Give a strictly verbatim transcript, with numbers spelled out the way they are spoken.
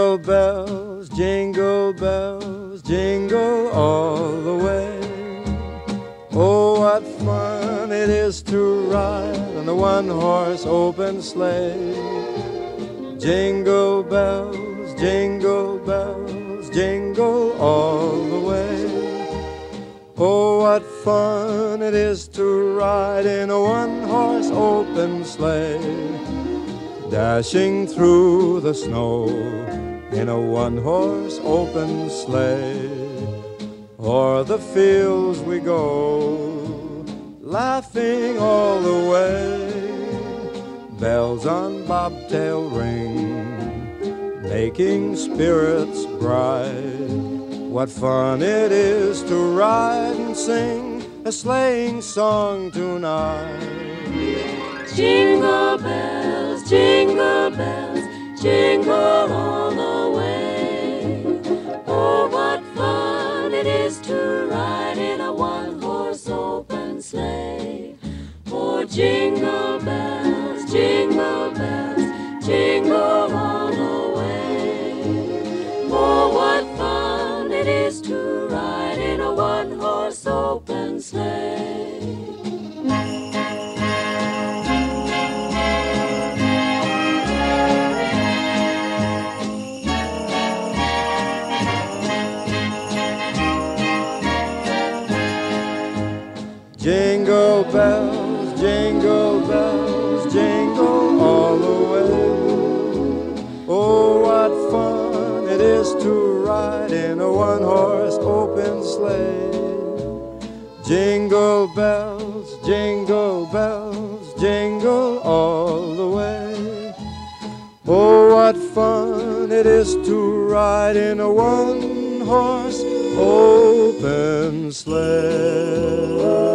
Jingle bells, jingle bells, jingle all the way. Oh, what fun it is to ride on the one-horse open sleigh. Jingle bells, jingle bells, jingle all the way. Oh, what fun it is to ride in a one-horse open sleigh, dashing through the snow in a one-horse open sleigh. O'er the fields we go, laughing all the way. Bells on bobtail ring, making spirits bright. What fun it is to ride and sing a sleighing song tonight. Jingle bells, jingle bells, jingle all the way. Oh, what fun it is to ride in a one-horse open sleigh. Oh, jingle bells, jingle bells, jingle all the way. Oh, what fun it is to ride in a one-horse open sleigh. Jingle bells, jingle bells, jingle all the way. Oh, what fun it is to ride in a one-horse open sleigh. Jingle bells, jingle bells, jingle all the way. Oh, what fun it is to ride in a one-horse open sleigh.